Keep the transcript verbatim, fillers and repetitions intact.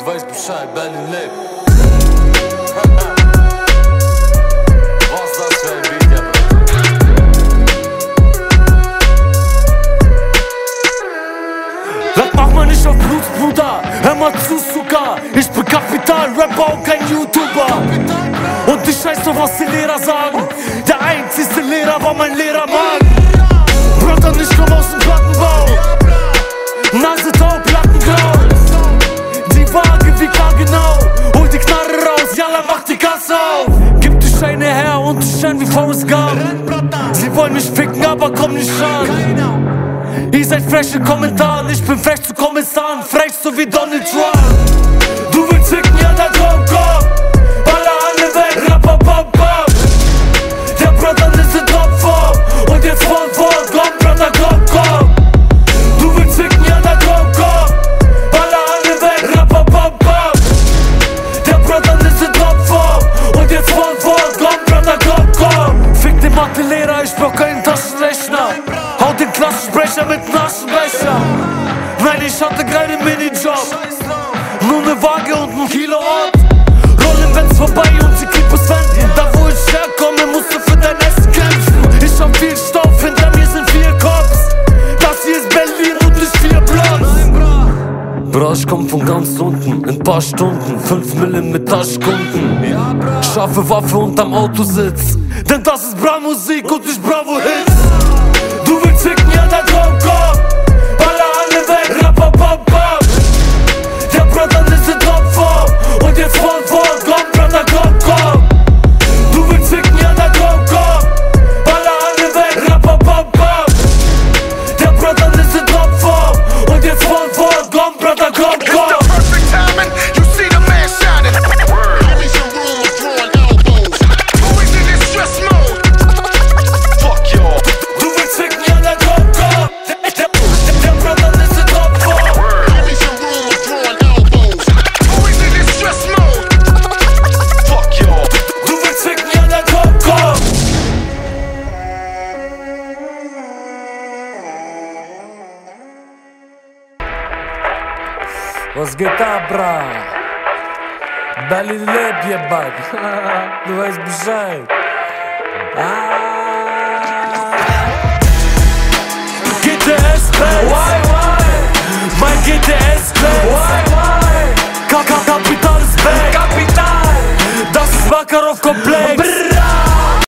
Du weißt Bescheid, Berlin lebt. Was das für ein Beat, ja, Das macht man nicht auf Blut, Bruder. Hör mal zu, Zucker. Ich bin Kapital, Rapper und kein YouTuber. Und ich weiß doch, was die Lehrer sagen. Der einzigste Lehrer war mein Lehrermann. Bruder, ich komm aus dem Plattenbau. Nase taub, Plattengrau. Die Waage wie gar genau. Hol die Knarre raus, Jalla, mach die Kasse auf. Gib die Scheine her und die Scheine wie Forrest Gump. Sie wollen mich ficken, aber komm nicht ran. Ihr seid frech in Kommentaren, ich bin frech zu Kommissaren. Frech so wie Donald Trump. Du willst ficken, ja dann komm, komm. Baller alle weg, Rapper, bam, bam. Der Brother ist in Topform. Und jetzt von vorn, komm, Brother, komm, komm. Du willst ficken, ja dann komm, komm. Baller alle weg, Rapper, bam, bam. Der Brother ist in Topform. Und jetzt von vorn, komm, Brother, komm, komm. Fick den Mathelehrer, ich brauch keinen Taschenrechner. Hau den Klassensprecher mit dem Aschenbecher. Nein, ich hatte keinen Minijob. Nur ne Waage und ein Kilo Ort. Rollen, wenn's vorbei und die Clipos wenden. Da wo ich herkomme, musst du für dein Essen kämpfen. Ich hab viel Stoff, hinter mir sind vier Cops. Das hier ist Berlin und nicht vier Blocks. Bro, ich komm von ganz unten, in paar Stunden, fünf Mille mit Taschkunden. Scharfe Waffe unterm Autositz, denn das ist Bra-Musik und nicht Bravo-Hits. Du willst ficken, ja dann komm, komm. Baller alle weg, Rapper, bam, bam. Der Brother ist in Topform. Und jetzt von vorn, komm, Brother, komm, komm. Du willst ficken, ja dann komm, komm. Baller alle weg, Rapper, bam, bam. Der Brother ist in Topform. Und jetzt von vorn, komm, Brother, komm, komm. Was geht ab, bra? Berlin lebt, ihr Bug. Du weißt Bescheid. Ah. G T S-Bass. Why, why? Mein G T S-Bass. Why, why? Kapital ist back. Kapital. Das ist Makarov-Komplex.